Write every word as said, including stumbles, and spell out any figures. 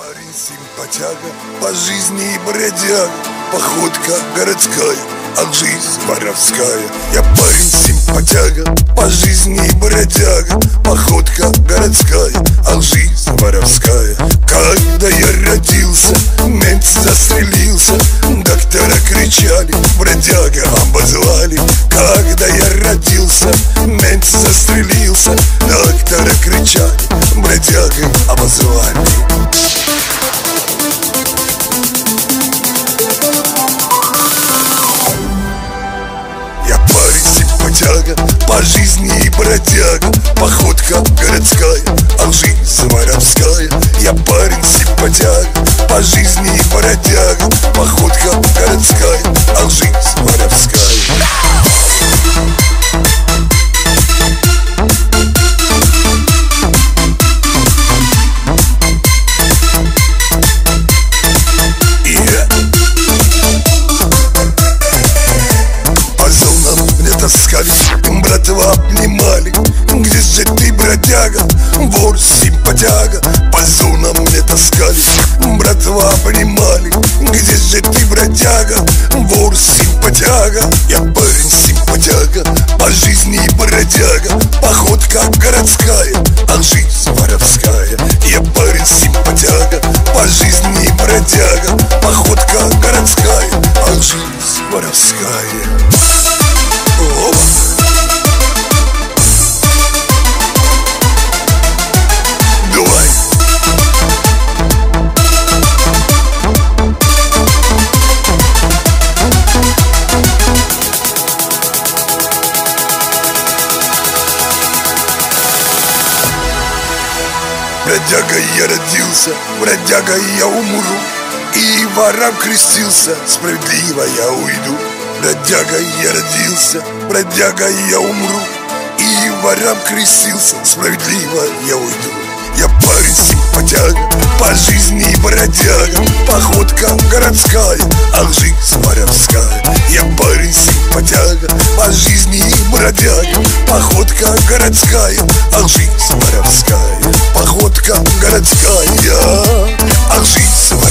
парень симпатяга, по жизни бродяга, походка городская, ах, жизнь воровская. Я парень симпатяга, по жизни бродяга, походка городская, ах, жизнь воровская. Когда я родился, мент застрелился, доктора кричали, бродяга обозвали. Когда я родился, мент застрелился, доктора кричали, бродягой обозвали. Симпатяга, по жизни бродяга, походка городская, ах, жизнь воровская. Я парень симпатяга, по жизни бродяга, походка городская, ах, жизнь воровская. Таскали, братва обнимали. Где же ты, бродяга, вор симпатяга? По зонам мне таскали, братва обнимали. Где же ты, бродяга, вор симпатяга? Я парень симпатяга, по жизни бродяга, походка городская, ах, жизнь воровская. Я парень симпатяга, по жизни бродяга, походка городская, ах, жизнь воровская. Давай. Бродяга я родился, бродяга я умру, и ворам крестился, справедливо я уйду. Бродяга я родился, бродяга я умру, и ворам крестился, справедливо я уйду. Я парень симпатяга, по жизни бродяга, походка городская, ах, жизнь воровская. Я парень симпатяга, по жизни бродяга, походка городская, ах, жизнь воровская. Походка городская, ах, жизнь воровская.